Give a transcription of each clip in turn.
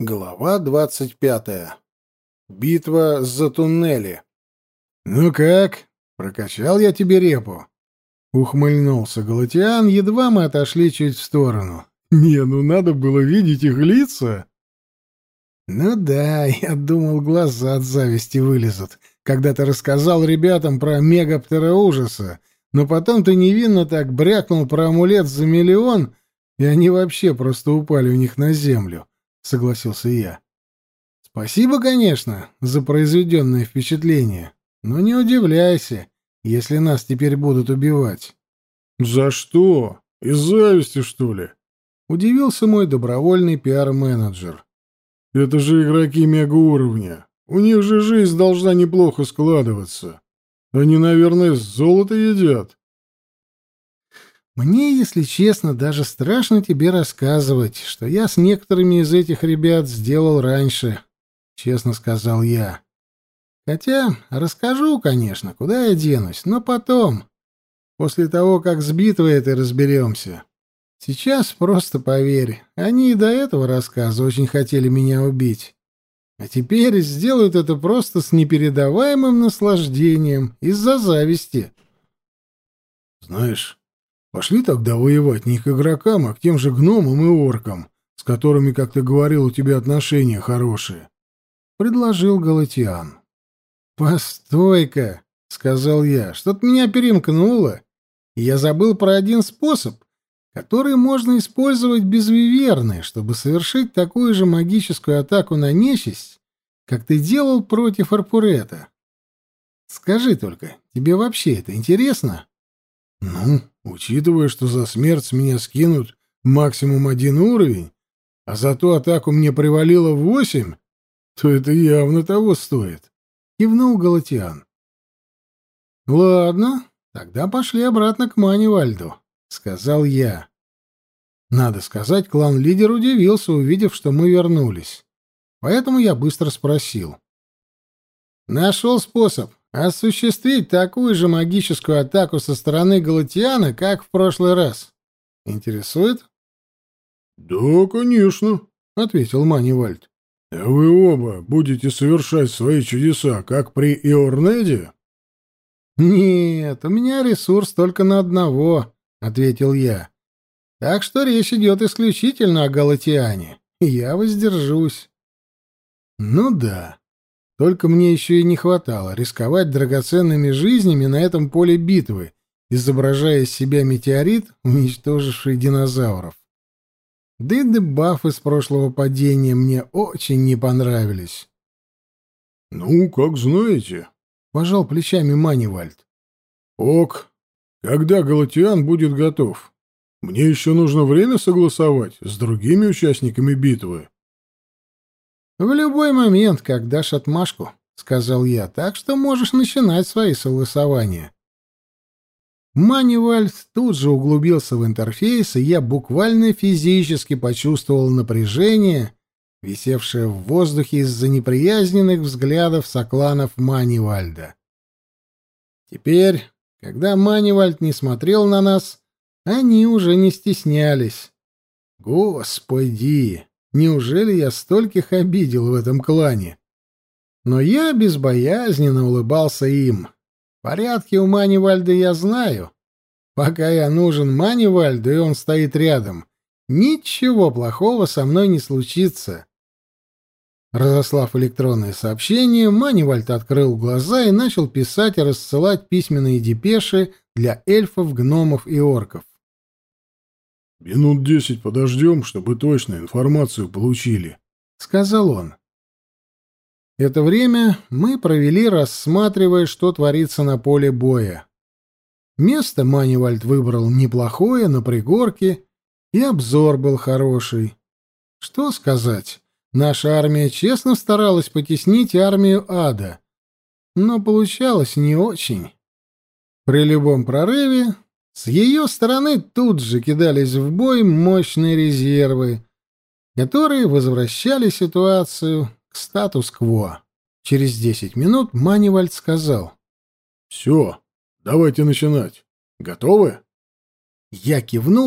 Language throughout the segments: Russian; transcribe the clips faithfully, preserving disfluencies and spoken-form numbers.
Глава двадцать пятая. Битва за туннели. «Ну как? Прокачал я тебе репу?» — ухмыльнулся Галатиан, едва мы отошли чуть в сторону. «Не, ну надо было видеть их лица!» «Ну да, я думал, глаза от зависти вылезут, когда ты рассказал ребятам про мегаптера ужаса, но потом ты невинно так брякнул про амулет за миллион, и они вообще просто упали у них на землю», — согласился я. «Спасибо, конечно, за произведенное впечатление, но не удивляйся, если нас теперь будут убивать». «За что? Из зависти, что ли?» — удивился мой добровольный пиар-менеджер. «Это же игроки мегауровня. У них же жизнь должна неплохо складываться. Они, наверное, золото едят». «Мне, если честно, даже страшно тебе рассказывать, что я с некоторыми из этих ребят сделал раньше», — честно сказал я. «Хотя расскажу, конечно, куда я денусь, но потом, после того, как с битвой этой разберемся. Сейчас просто поверь, они и до этого рассказа очень хотели меня убить. А теперь сделают это просто с непередаваемым наслаждением из-за зависти». «Знаешь, пошли тогда воевать не к игрокам, а к тем же гномам и оркам, с которыми, как ты говорил, у тебя отношения хорошие», — предложил Галатиан. «Постой-ка», — сказал я, — «что-то меня перемкнуло, и я забыл про один способ, который можно использовать без виверны, чтобы совершить такую же магическую атаку на нечисть, как ты делал против Арпурета. Скажи только, тебе вообще это интересно?» «Ну, учитывая, что за смерть с меня скинут максимум один уровень, а за ту атаку мне привалило восемь, то это явно того стоит», — кивнул Галатиан. «Ладно, тогда пошли обратно к Манивальду», — сказал я. Надо сказать, клан-лидер удивился, увидев, что мы вернулись. Поэтому я быстро спросил. «Нашел способ осуществить такую же магическую атаку со стороны Галатиана, как в прошлый раз. Интересует?» «Да, конечно», — ответил Манивальд. «А вы оба будете совершать свои чудеса, как при Иорнеде?» «Нет, у меня ресурс только на одного», — ответил я. «Так что речь идет исключительно о Галатиане. Я воздержусь». «Ну да. Только мне еще и не хватало рисковать драгоценными жизнями на этом поле битвы, изображая из себя метеорит, уничтоживший динозавров. Да и дебафы с прошлого падения мне очень не понравились». «Ну, как знаете», — пожал плечами Манивальд. «Ок, когда Галатиан будет готов? Мне еще нужно время согласовать с другими участниками битвы». «В любой момент, как дашь отмашку», — сказал я, — «так что можешь начинать свои согласования». Манивальд тут же углубился в интерфейс, и я буквально физически почувствовал напряжение, висевшее в воздухе из-за неприязненных взглядов сокланов Манивальда. Теперь, когда Манивальд не смотрел на нас, они уже не стеснялись. Господи, неужели я стольких обидел в этом клане? Но я безбоязненно улыбался им. Порядки у Манивальда я знаю. Пока я нужен Манивальду, и он стоит рядом, ничего плохого со мной не случится. Разослав электронное сообщение, Манивальд открыл глаза и начал писать и рассылать письменные депеши для эльфов, гномов и орков. «Минут десять подождем, чтобы точно информацию получили», — сказал он. Это время мы провели, рассматривая, что творится на поле боя. Место Манивальд выбрал неплохое, на пригорке, и обзор был хороший. Что сказать, наша армия честно старалась потеснить армию ада, но получалось не очень. При любом прорыве с ее стороны тут же кидались в бой мощные резервы, которые возвращали ситуацию к статус-кво. Через десять минут Манивальд сказал: «Все, давайте начинать. Готовы?» Я кивнул,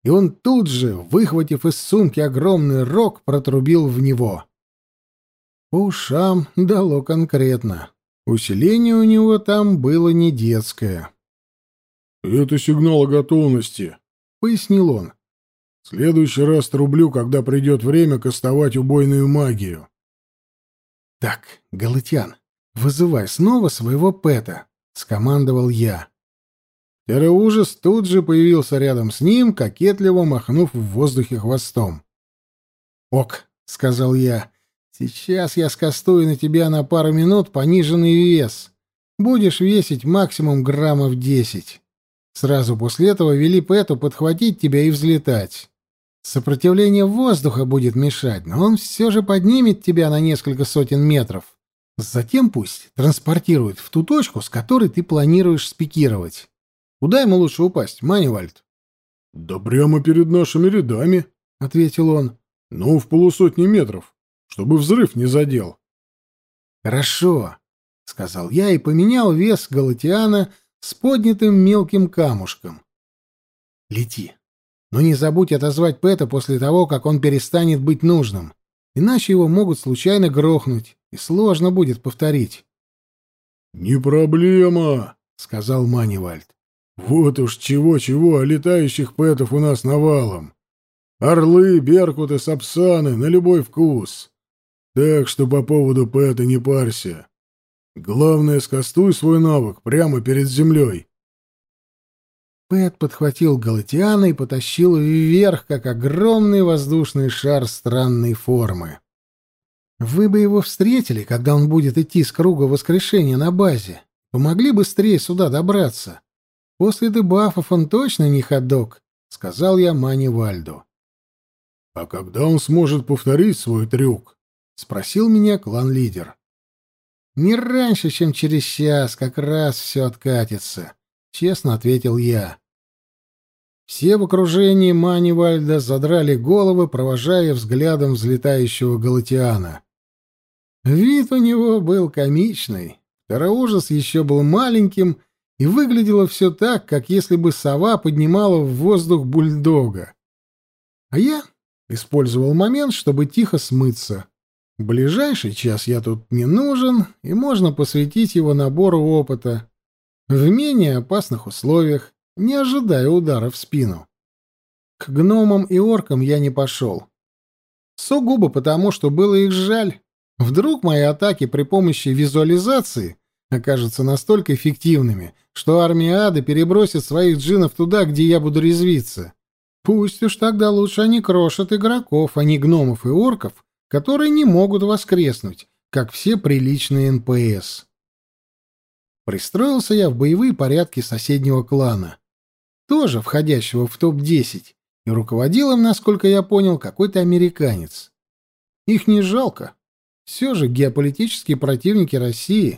и он тут же, выхватив из сумки огромный рог, протрубил в него. По ушам дало конкретно. Усиление у него там было не детское. «Это сигнал о готовности», — пояснил он. «В следующий раз трублю, когда придет время кастовать убойную магию». «Так, Галатиан, вызывай снова своего Пэта», — скомандовал я. Терроужас тут же появился рядом с ним, кокетливо махнув в воздухе хвостом. «Ок», — сказал я, — «сейчас я скастую на тебя на пару минут пониженный вес. Будешь весить максимум граммов десять. Сразу после этого вели Пэту подхватить тебя и взлетать. Сопротивление воздуха будет мешать, но он все же поднимет тебя на несколько сотен метров. Затем пусть транспортирует в ту точку, с которой ты планируешь спикировать. Куда ему лучше упасть, Манивальд?» «Да прямо перед нашими рядами», — ответил он. «Ну, в полусотни метров, чтобы взрыв не задел». «Хорошо», — сказал я и поменял вес Галатиана с поднятым мелким камушком. «Лети. Но не забудь отозвать Пэта после того, как он перестанет быть нужным. Иначе его могут случайно грохнуть, и сложно будет повторить». «Не проблема», — сказал Манивальд. «Вот уж чего-чего, а летающих Пэтов у нас навалом. Орлы, беркуты, сапсаны, на любой вкус. Так что по поводу Пэта не парься. Главное, скастуй свой навык прямо перед землей». Пэт подхватил Галатиана и потащил вверх, как огромный воздушный шар странной формы. Вы бы его встретили, когда он будет идти с круга воскрешения на базе. Помогли быстрее сюда добраться. После дебафов он точно не ходок, — сказал я Манивальду. — А когда он сможет повторить свой трюк? — спросил меня клан-лидер. — Не раньше, чем через час, как раз все откатится, — честно ответил я. Все в окружении Манивальда задрали головы, провожая взглядом взлетающего Галатиана. Вид у него был комичный. Терроужас еще был маленьким, и выглядело все так, как если бы сова поднимала в воздух бульдога. А я использовал момент, чтобы тихо смыться. В ближайший час я тут не нужен, и можно посвятить его набору опыта в менее опасных условиях, не ожидая удара в спину. К гномам и оркам я не пошел. Сугубо потому, что было их жаль. Вдруг мои атаки при помощи визуализации окажутся настолько эффективными, что армия ада перебросит своих джиннов туда, где я буду резвиться. Пусть уж тогда лучше они крошат игроков, а не гномов и орков, которые не могут воскреснуть, как все приличные эн пэ эс. Пристроился я в боевые порядки соседнего клана, тоже входящего в топ десять, и руководил им, насколько я понял, какой-то американец. Их не жалко. Все же геополитические противники России.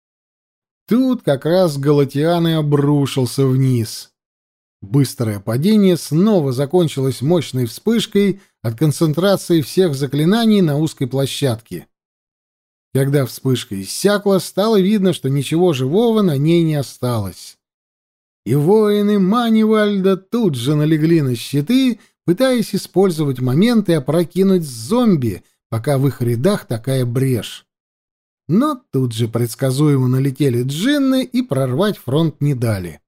Тут как раз Галатиан и обрушился вниз. Быстрое падение снова закончилось мощной вспышкой от концентрации всех заклинаний на узкой площадке. Когда вспышка иссякла, стало видно, что ничего живого на ней не осталось. И воины Манивальда тут же налегли на щиты, пытаясь использовать момент и опрокинуть зомби, пока в их рядах такая брешь. Но тут же предсказуемо налетели джинны и прорвать фронт не дали.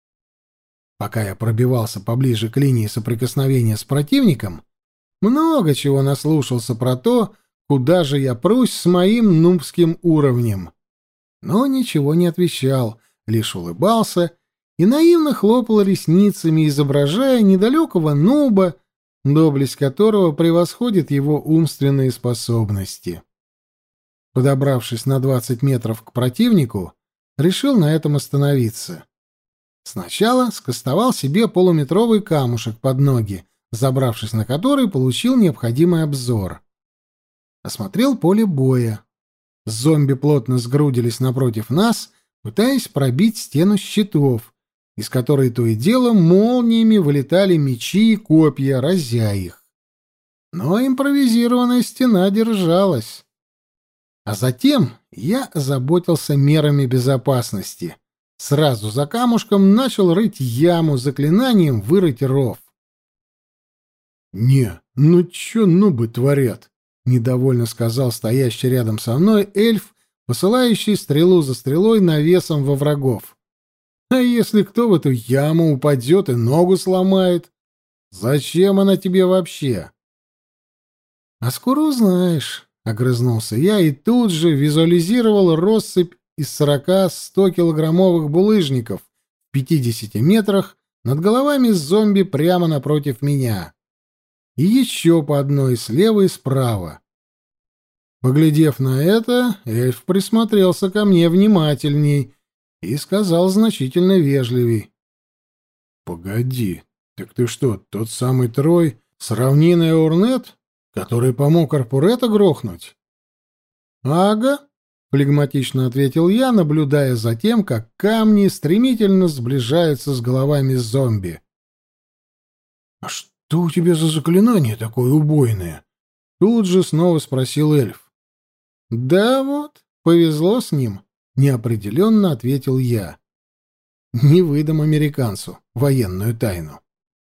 Пока я пробивался поближе к линии соприкосновения с противником, много чего наслушался про то, куда же я прусь с моим нубским уровнем. Но ничего не отвечал, лишь улыбался и наивно хлопал ресницами, изображая недалекого нуба, доблесть которого превосходит его умственные способности. Подобравшись на двадцать метров к противнику, решил на этом остановиться. Сначала скостовал себе полуметровый камушек под ноги, забравшись на который, получил необходимый обзор. Осмотрел поле боя. Зомби плотно сгрудились напротив нас, пытаясь пробить стену щитов, из которой то и дело молниями вылетали мечи и копья, разя их. Но импровизированная стена держалась. А затем я озаботился мерами безопасности. Сразу за камушком начал рыть яму, заклинанием вырыть ров. «Не, ну чё нубы творят?» — недовольно сказал стоящий рядом со мной эльф, посылающий стрелу за стрелой навесом во врагов. «А если кто в эту яму упадет и ногу сломает? Зачем она тебе вообще?» «А скоро узнаешь», — огрызнулся я и тут же визуализировал россыпь из сорока-ста килограммовых булыжников в пятидесяти метрах над головами зомби прямо напротив меня. И еще по одной слева и справа. Поглядев на это, эльф присмотрелся ко мне внимательней и сказал значительно вежливей: «Погоди, так ты что, тот самый Трой с равнины Эурнет, который помог Арпурета грохнуть?» «Ага», — флегматично ответил я, наблюдая за тем, как камни стремительно сближаются с головами зомби. «А что у тебя за заклинание такое убойное?» — тут же снова спросил эльф. «Да вот, повезло с ним», — неопределенно ответил я. «Не выдам американцу военную тайну».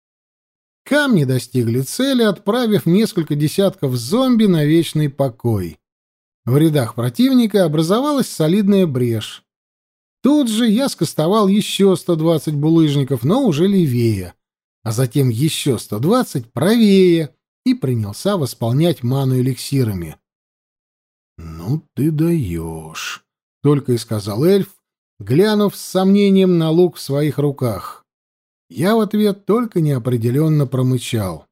Камни достигли цели, отправив несколько десятков зомби на вечный покой. В рядах противника образовалась солидная брешь. Тут же я скостовал еще сто двадцать булыжников, но уже левее, а затем еще сто двадцать правее и принялся восполнять ману эликсирами. «Ну ты даешь», — только и сказал эльф, глянув с сомнением на лук в своих руках. Я в ответ только неопределенно промычал.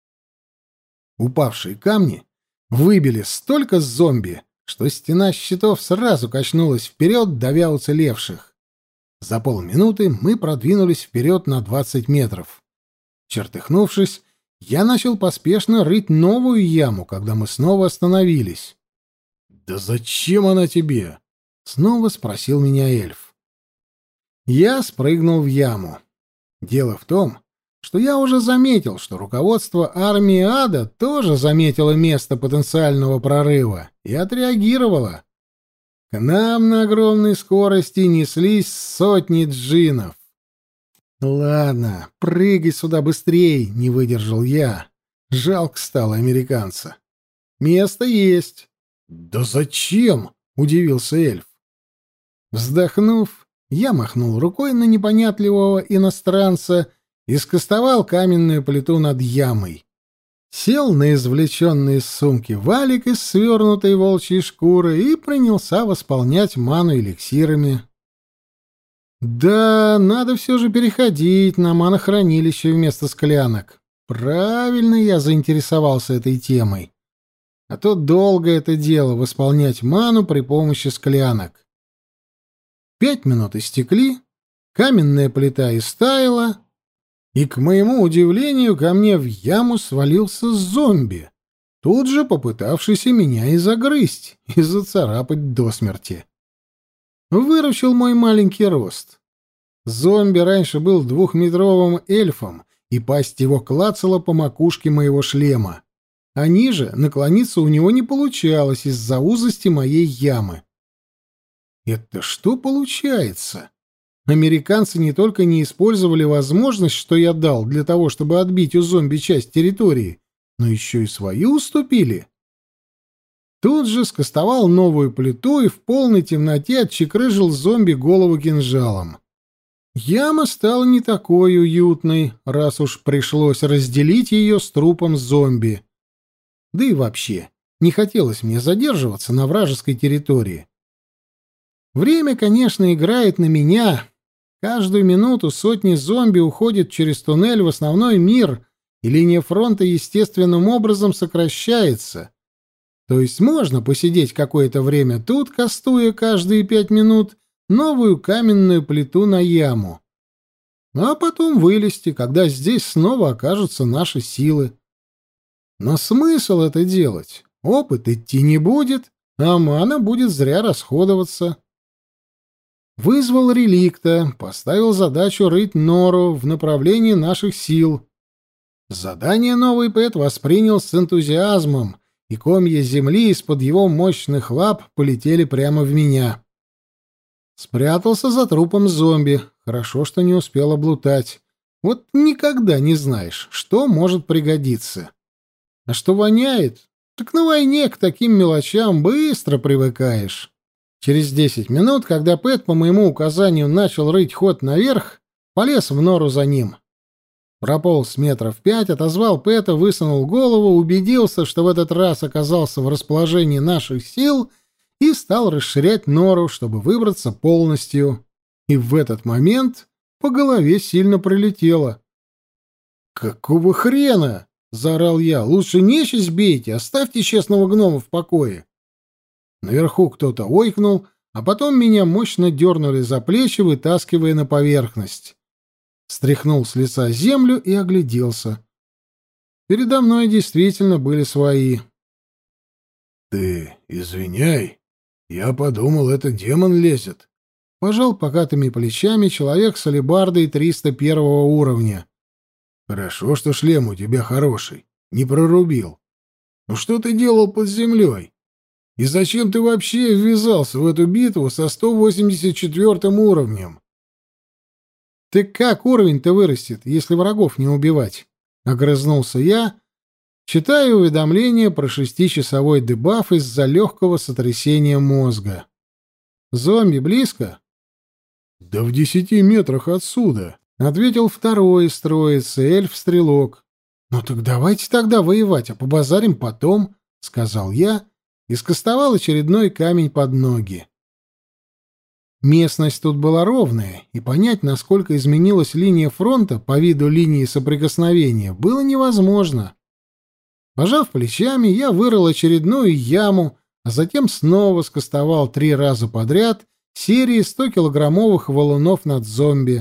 Упавшие камни выбили столько зомби, что стена щитов сразу качнулась вперед, давя уцелевших. За полминуты мы продвинулись вперед на двадцать метров. Чертыхнувшись, я начал поспешно рыть новую яму, когда мы снова остановились. «Да зачем она тебе?» — снова спросил меня эльф. Я спрыгнул в яму. Дело в том, что я уже заметил, что руководство армии ада тоже заметило место потенциального прорыва и отреагировало. К нам на огромной скорости неслись сотни джиннов. «Ладно, прыгай сюда быстрей», — не выдержал я. Жалко стало американца. «Место есть». «Да зачем?» — удивился эльф. Вздохнув, я махнул рукой на непонятливого иностранца и скостовал каменную плиту над ямой. Сел на извлеченный из сумки валик из свернутой волчьей шкуры и принялся восполнять ману эликсирами. Да, надо все же переходить на манохранилище вместо склянок. Правильно я заинтересовался этой темой. А то долго это дело — восполнять ману при помощи склянок. Пять минут истекли, каменная плита истаяла, и, к моему удивлению, ко мне в яму свалился зомби, тут же попытавшийся меня и загрызть, и зацарапать до смерти. Выручил мой маленький рост. Зомби раньше был двухметровым эльфом, и пасть его клацала по макушке моего шлема, а ниже наклониться у него не получалось из-за узости моей ямы. Это что получается? Американцы не только не использовали возможность, что я дал, для того, чтобы отбить у зомби часть территории, но еще и свою уступили. Тут же скостовал новую плиту и в полной темноте отчекрыжил зомби голову кинжалом. Яма стала не такой уютной, раз уж пришлось разделить ее с трупом зомби. Да и вообще, не хотелось мне задерживаться на вражеской территории. Время, конечно, играет на меня. Каждую минуту сотни зомби уходят через туннель в основной мир, и линия фронта естественным образом сокращается. То есть можно посидеть какое-то время тут, кастуя каждые пять минут новую каменную плиту на яму. А потом вылезти, когда здесь снова окажутся наши силы. Но смысл это делать? Опыт идти не будет, а мана будет зря расходоваться. Вызвал реликта, поставил задачу рыть нору в направлении наших сил. Задание новый Пэт воспринял с энтузиазмом, и комья земли из-под его мощных лап полетели прямо в меня. Спрятался за трупом зомби, хорошо, что не успел облутать. Вот никогда не знаешь, что может пригодиться. А что воняет, так на войне к таким мелочам быстро привыкаешь. Через десять минут, когда Пэт по моему указанию начал рыть ход наверх, полез в нору за ним. Прополз метров пять, отозвал Пэта, высунул голову, убедился, что в этот раз оказался в расположении наших сил, и стал расширять нору, чтобы выбраться полностью. И в этот момент по голове сильно прилетело. «Какого хрена?» — заорал я. «Лучше нечисть бейте, оставьте честного гнома в покое». Наверху кто-то ойкнул, а потом меня мощно дернули за плечи, вытаскивая на поверхность. Стряхнул с лица землю и огляделся. Передо мной действительно были свои. «Ты извиняй, я подумал, это демон лезет», — пожал покатыми плечами человек с алебардой триста первого уровня. «Хорошо, что шлем у тебя хороший, не прорубил. Ну что ты делал под землей? И зачем ты вообще ввязался в эту битву со сто восемьдесят четвёртым уровнем?» «Ты как уровень-то вырастет, если врагов не убивать?» — огрызнулся я, читая уведомление про шестичасовой дебаф из-за легкого сотрясения мозга. «Зомби близко?» «Да в десяти метрах отсюда», — ответил второй из троицы, эльф-стрелок. «Ну так давайте тогда воевать, а побазарим потом», — сказал я и скостовал очередной камень под ноги. Местность тут была ровная, и понять, насколько изменилась линия фронта по виду линии соприкосновения, было невозможно. Пожав плечами, я вырыл очередную яму, а затем снова скостовал три раза подряд серии стокилограммовых валунов над зомби.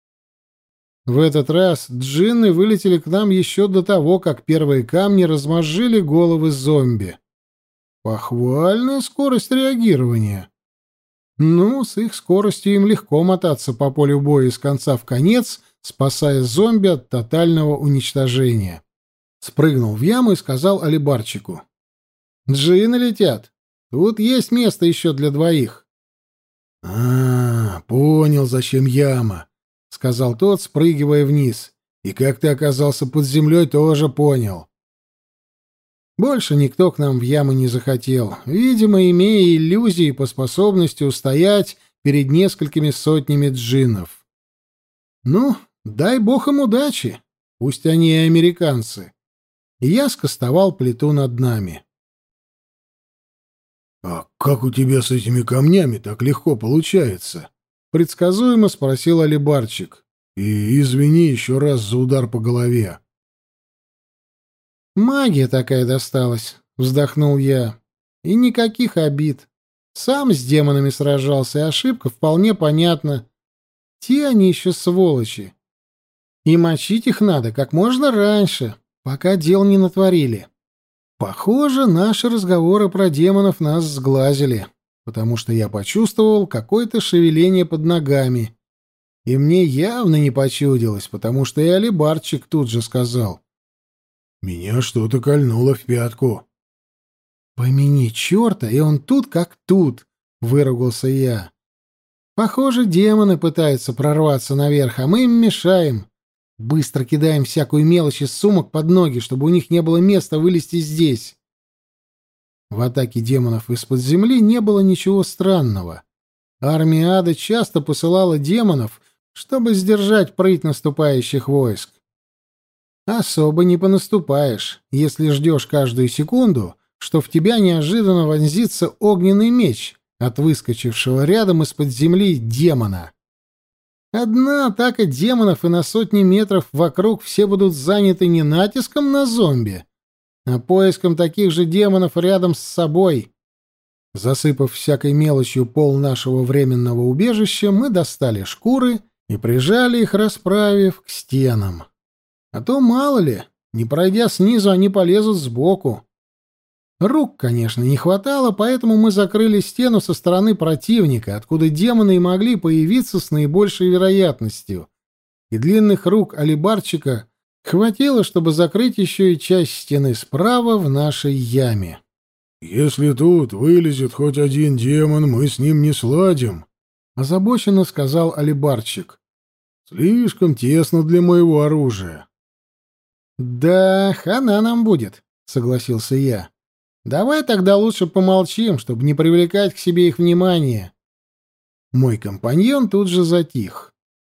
В этот раз джинны вылетели к нам еще до того, как первые камни размозжили головы зомби. Похвальная скорость реагирования. Ну, с их скоростью им легко мотаться по полю боя из конца в конец, спасая зомби от тотального уничтожения. Спрыгнул в яму и сказал алибарчику: «Джинны летят. Тут есть место еще для двоих». «А, понял, зачем яма», — сказал тот, спрыгивая вниз. «И как ты оказался под землей, тоже понял». Больше никто к нам в яму не захотел, видимо, имея иллюзии по способности устоять перед несколькими сотнями джиннов. Ну, дай бог им удачи, пусть они и американцы. И я скостовал плиту над нами. «А как у тебя с этими камнями так легко получается?» — предсказуемо спросил алибарчик. «И извини еще раз за удар по голове». «Магия такая досталась», — вздохнул я. «И никаких обид. Сам с демонами сражался, и ошибка вполне понятна. Те они еще сволочи. И мочить их надо как можно раньше, пока дел не натворили. Похоже, наши разговоры про демонов нас сглазили, потому что я почувствовал какое-то шевеление под ногами. И мне явно не почудилось, потому что и алибарчик тут же сказал: «Меня что-то кольнуло в пятку». «Помяни черта, и он тут как тут», — выругался я. «Похоже, демоны пытаются прорваться наверх, а мы им мешаем. Быстро кидаем всякую мелочь из сумок под ноги, чтобы у них не было места вылезти здесь». В атаке демонов из-под земли не было ничего странного. Армия ада часто посылала демонов, чтобы сдержать прыть наступающих войск. Особо не понаступаешь, если ждешь каждую секунду, что в тебя неожиданно вонзится огненный меч от выскочившего рядом из-под земли демона. Одна атака демонов, и на сотни метров вокруг все будут заняты не натиском на зомби, а поиском таких же демонов рядом с собой. Засыпав всякой мелочью пол нашего временного убежища, мы достали шкуры и прижали их, расправив, к стенам. А то, мало ли, не пройдя снизу, они полезут сбоку. Рук, конечно, не хватало, поэтому мы закрыли стену со стороны противника, откуда демоны и могли появиться с наибольшей вероятностью. И длинных рук алибарчика хватило, чтобы закрыть еще и часть стены справа в нашей яме. «Если тут вылезет хоть один демон, мы с ним не сладим», — озабоченно сказал алибарчик. Слишком тесно для моего оружия. Да, хана нам будет, согласился я. Давай тогда лучше помолчим, чтобы не привлекать к себе их внимание. Мой компаньон тут же затих.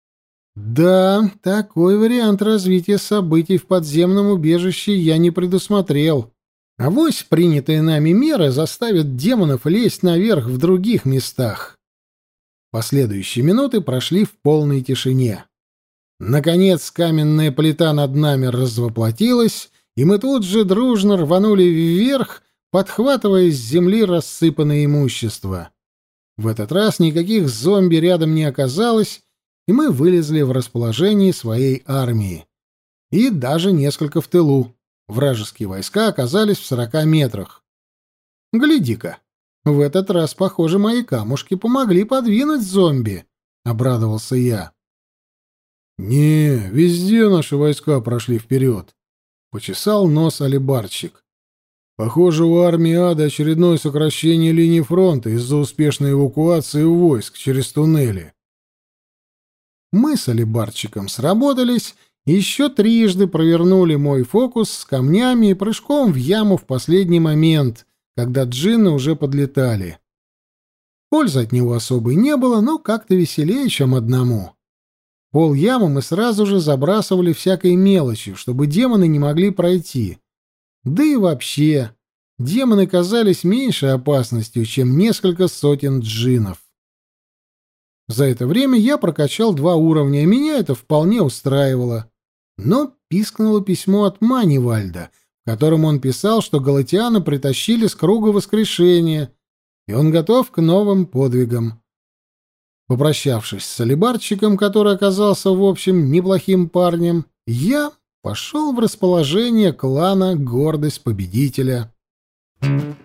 Да, такой вариант развития событий в подземном убежище я не предусмотрел. Авось принятые нами меры заставят демонов лезть наверх в других местах. Последующие минуты прошли в полной тишине. Наконец каменная плита над нами развоплотилась, и мы тут же дружно рванули вверх, подхватывая с земли рассыпанное имущество. В этот раз никаких зомби рядом не оказалось, и мы вылезли в расположении своей армии. И даже несколько в тылу. Вражеские войска оказались в сорока метрах. Гляди-ка, в этот раз, похоже, мои камушки помогли подвинуть зомби, — обрадовался я. Не, везде наши войска прошли вперед, — почесал нос алибарщик. Похоже, у армии ада очередное сокращение линии фронта из-за успешной эвакуации войск через туннели. Мы с алибарщиком сработались и еще трижды провернули мой фокус с камнями и прыжком в яму в последний момент, когда джинны уже подлетали. Пользы от него особой не было, но как-то веселее, чем одному. Пол ямы мы сразу же забрасывали всякой мелочью, чтобы демоны не могли пройти. Да и вообще, демоны казались меньшей опасностью, чем несколько сотен джиннов. За это время я прокачал два уровня, и меня это вполне устраивало. Но пискнуло письмо от Манивальда, в котором он писал, что Галатиана притащили с круга воскрешения, и он готов к новым подвигам. Попрощавшись с алибарщиком, который оказался, в общем, неплохим парнем, я пошел в расположение клана «Гордость победителя». Thank you.